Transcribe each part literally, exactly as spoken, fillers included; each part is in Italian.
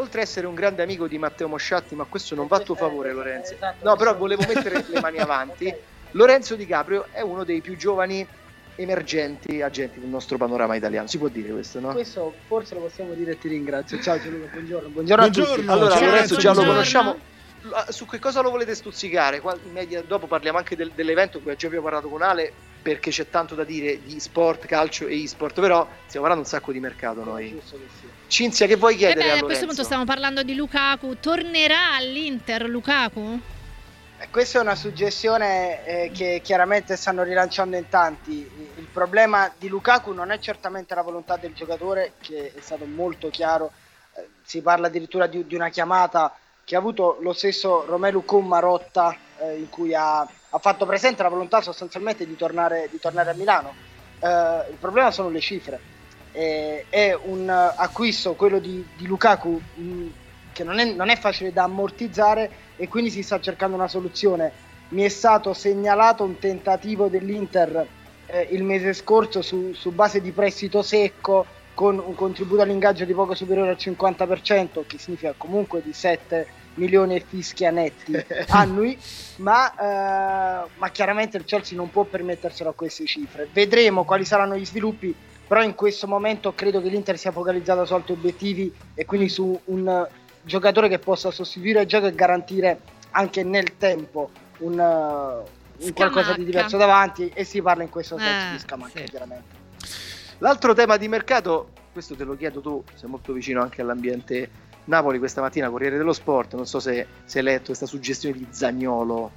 oltre a essere un grande amico di Matteo Mosciatti, ma questo non va a tuo favore, Lorenzo. No, però volevo mettere le mani avanti. Okay. Lorenzo Di Caprio è uno dei più giovani emergenti agenti del nostro panorama italiano. Si può dire questo, no? Questo forse lo possiamo dire e ti ringrazio. Ciao Gianluca, buongiorno. Buongiorno, buongiorno a tutti. Allora, ciao, Lorenzo buongiorno. già lo conosciamo. Su che cosa lo volete stuzzicare? In media, dopo parliamo anche del, dell'evento, cui già abbiamo parlato con Ale, perché c'è tanto da dire di sport, calcio e e-sport, però stiamo parlando un sacco di mercato noi. Cinzia, che vuoi chiedere eh beh, a a Lorenzo? questo punto stiamo parlando di Lukaku. Tornerà all'Inter Lukaku? Questa è una suggestione eh, che chiaramente stanno rilanciando in tanti. Il problema di Lukaku non è certamente la volontà del giocatore, che è stato molto chiaro. Eh, si parla addirittura di, di una chiamata che ha avuto lo stesso Romelu Marotta, eh, in cui ha, ha fatto presente la volontà sostanzialmente di tornare, di tornare a Milano. Eh, il problema sono le cifre. Eh, è un acquisto, quello di, di Lukaku, mh, che non è, non è facile da ammortizzare, e quindi si sta cercando una soluzione. Mi è stato segnalato un tentativo dell'Inter eh, il mese scorso su, su base di prestito secco, con un contributo all'ingaggio di poco superiore al cinquanta per cento, che significa comunque di sette milioni e fischia netti annui, ma, eh, ma chiaramente il Chelsea non può permetterselo a queste cifre. Vedremo quali saranno gli sviluppi, però in questo momento credo che l'Inter sia focalizzato su altri obiettivi e quindi su un giocatore che possa sostituire il gioco e garantire anche nel tempo un, uh, un qualcosa di diverso davanti, e si parla in questo senso eh, di Scamacca, sì. Chiaramente. L'altro tema di mercato, questo te lo chiedo tu, sei molto vicino anche all'ambiente Napoli. Questa mattina Corriere dello Sport, non so se, se hai letto questa suggestione di Zaniolo.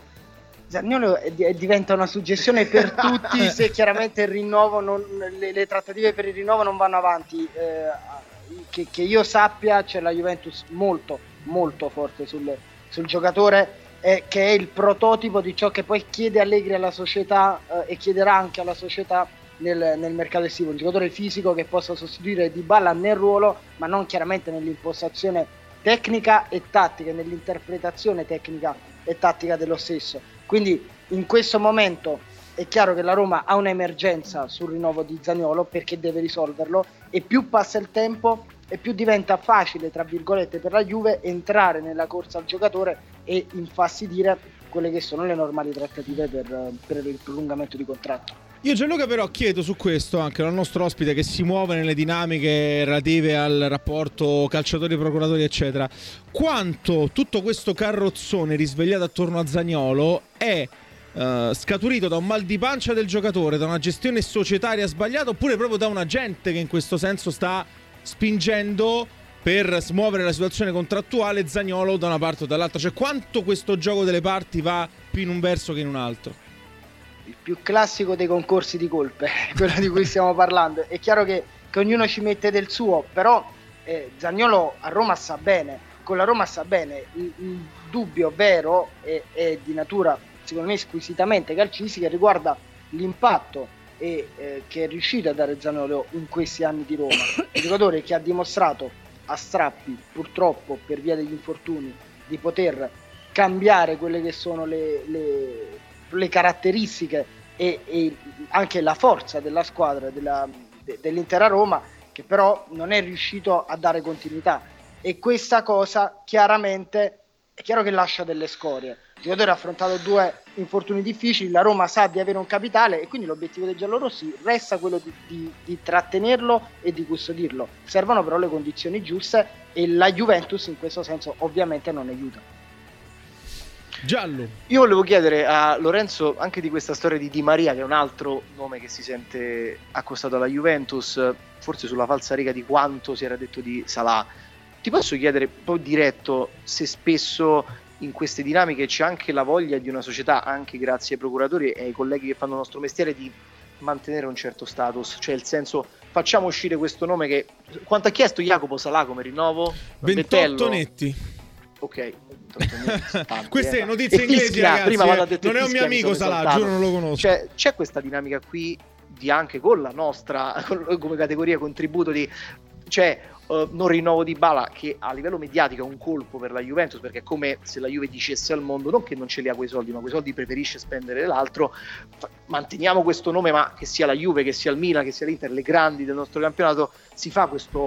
Zaniolo è, è, diventa una suggestione per tutti se chiaramente il rinnovo non, le, le trattative per il rinnovo non vanno avanti. Eh, Che, che io sappia c'è la Juventus molto molto forte sul, sul giocatore, eh, che è il prototipo di ciò che poi chiede Allegri alla società eh, e chiederà anche alla società nel, nel mercato estivo. Un giocatore fisico che possa sostituire Dybala nel ruolo, ma non chiaramente nell'impostazione tecnica e tattica, nell'interpretazione tecnica e tattica dello stesso. Quindi in questo momento è chiaro che la Roma ha un'emergenza sul rinnovo di Zaniolo, perché deve risolverlo, e più passa il tempo e più diventa facile, tra virgolette, per la Juve entrare nella corsa al giocatore e infastidire quelle che sono le normali trattative per, per il prolungamento di contratto. Io Gianluca però chiedo su questo anche al nostro ospite, che si muove nelle dinamiche relative al rapporto calciatori-procuratori eccetera, quanto tutto questo carrozzone risvegliato attorno a Zaniolo è Uh, scaturito da un mal di pancia del giocatore, da una gestione societaria sbagliata, oppure proprio da un agente che in questo senso sta spingendo per smuovere la situazione contrattuale Zaniolo da una parte o dall'altra? Cioè, quanto questo gioco delle parti va più in un verso che in un altro? Il più classico dei concorsi di colpe, quello di cui stiamo parlando. È chiaro che, che ognuno ci mette del suo, però eh, Zaniolo a Roma sta bene, con la Roma sta bene. Il, il dubbio vero è, è di natura secondo me squisitamente calcistica, riguarda l'impatto e, eh, che è riuscito a dare Zaniolo in questi anni di Roma. Un giocatore che ha dimostrato a strappi, purtroppo per via degli infortuni, di poter cambiare quelle che sono le, le, le caratteristiche e, e anche la forza della squadra della, de, dell'intera Roma, che però non è riuscito a dare continuità, e questa cosa chiaramente è chiaro che lascia delle scorie. Il giocatore ha affrontato due infortuni difficili, la Roma sa di avere un capitale e quindi l'obiettivo dei giallorossi resta quello di, di, di trattenerlo e di custodirlo. Servono però le condizioni giuste e la Juventus in questo senso ovviamente non aiuta. Giallo. Io volevo chiedere a Lorenzo anche di questa storia di Di Maria, che è un altro nome che si sente accostato alla Juventus, forse sulla falsariga di quanto si era detto di Salah. Ti posso chiedere un po' diretto se spesso in queste dinamiche c'è anche la voglia di una società, anche grazie ai procuratori e ai colleghi che fanno il nostro mestiere, di mantenere un certo status, cioè il senso, facciamo uscire questo nome che... Quanto ha chiesto Jacopo Salah come rinnovo? ventotto netti. Ok. Queste eh. notizie inglesi, fischia, ragazzi, prima vado a detto non è un mio amico Salah, giuro non lo conosco. Cioè, c'è questa dinamica qui di anche con la nostra come categoria contributo di... Cioè, Uh, non rinnovo di Dybala, che a livello mediatico è un colpo per la Juventus, perché è come se la Juve dicesse al mondo non che non ce li ha quei soldi, ma quei soldi preferisce spendere l'altro. F- manteniamo questo nome, ma che sia la Juve, che sia il Milan, che sia l'Inter, le grandi del nostro campionato, si fa questo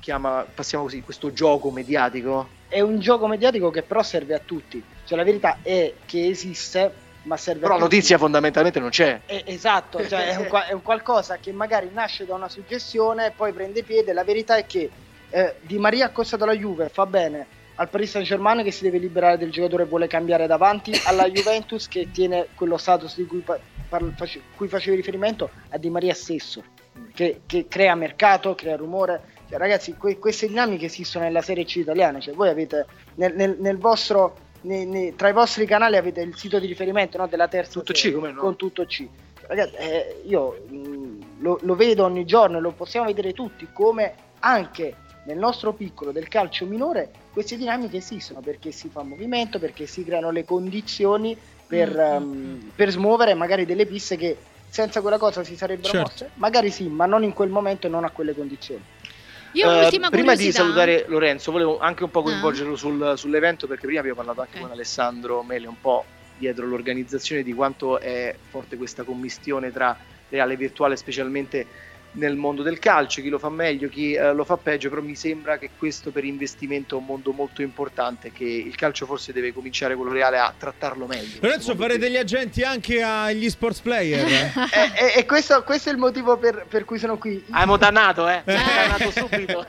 chiama, passiamo così, questo gioco mediatico? È un gioco mediatico che però serve a tutti, cioè la verità è che esiste, ma serve però a tutti. notizia fondamentalmente non c'è. È, esatto, cioè è, un, è un qualcosa che magari nasce da una suggestione, poi prende piede. La verità è che eh, Di Maria accostato alla Juve fa bene al Paris Saint-Germain, che si deve liberare del giocatore e vuole cambiare davanti, alla Juventus che tiene quello status di cui, pa- parla, face, cui facevi riferimento, a Di Maria stesso, che, che crea mercato, crea rumore. Cioè, ragazzi, que- queste dinamiche esistono nella Serie C italiana, cioè voi avete nel, nel, nel vostro ne, ne, tra i vostri canali avete il sito di riferimento, no, della terza tutto serie, C, come no? Con tutto C. Ragazzi, eh, io mh, lo, lo vedo ogni giorno e lo possiamo vedere tutti, come anche nel nostro piccolo del calcio minore queste dinamiche esistono, perché si fa movimento, perché si creano le condizioni per, mm-hmm. um, per smuovere magari delle piste che senza quella cosa si sarebbero certo. mosse, magari sì, ma non in quel momento e non a quelle condizioni. Io ho un'ultima uh, prima di curiosità. salutare Lorenzo, volevo anche un po' coinvolgerlo ah. sul, sull'evento, perché prima abbiamo parlato anche okay. con Alessandro Mele un po' dietro l'organizzazione di quanto è forte questa commistione tra reale e virtuale, specialmente nel mondo del calcio. Chi lo fa meglio, chi eh, lo fa peggio, però mi sembra che questo per investimento è un mondo molto importante, che il calcio forse deve cominciare, quello reale, a trattarlo meglio. Lorenzo, fare degli agenti anche agli sports player. e e, e questo, questo è il motivo per, per cui sono qui. Abbiamo dannato, eh? dannato subito.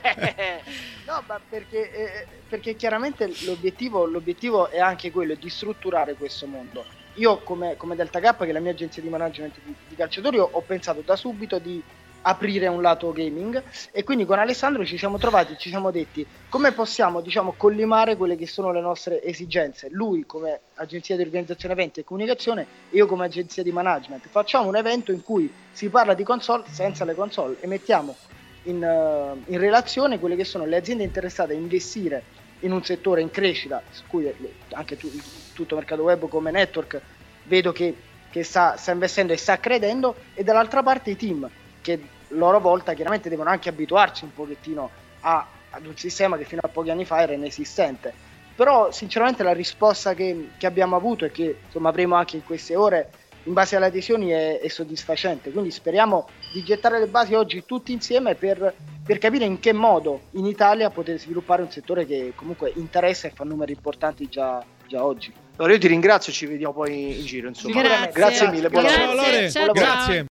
No, ma perché, eh, perché chiaramente l'obiettivo, l'obiettivo è anche quello di strutturare questo mondo. Io come, come Delta K, che è la mia agenzia di management di, di calciatori, ho, ho pensato da subito di aprire un lato gaming, e quindi con Alessandro ci siamo trovati, ci siamo detti come possiamo, diciamo, collimare quelle che sono le nostre esigenze. Lui come agenzia di organizzazione eventi e comunicazione, e io come agenzia di management. Facciamo un evento in cui si parla di console senza le console e mettiamo in, uh, in relazione quelle che sono le aziende interessate a investire in un settore in crescita, su cui anche tu, tutto il mercato web come network vedo che, che sta, sta investendo e sta credendo, e dall'altra parte i team che loro volta chiaramente devono anche abituarsi un pochettino a, ad un sistema che fino a pochi anni fa era inesistente. Però sinceramente la risposta che, che abbiamo avuto e che insomma avremo anche in queste ore in base alle adesioni è, è soddisfacente, quindi speriamo di gettare le basi oggi tutti insieme per, per capire in che modo in Italia poter sviluppare un settore che comunque interessa e fa numeri importanti già, già oggi. Allora io ti ringrazio, ci vediamo poi in giro, insomma. Grazie, grazie mille, buona grazie, giornata. ciao, ciao. Grazie.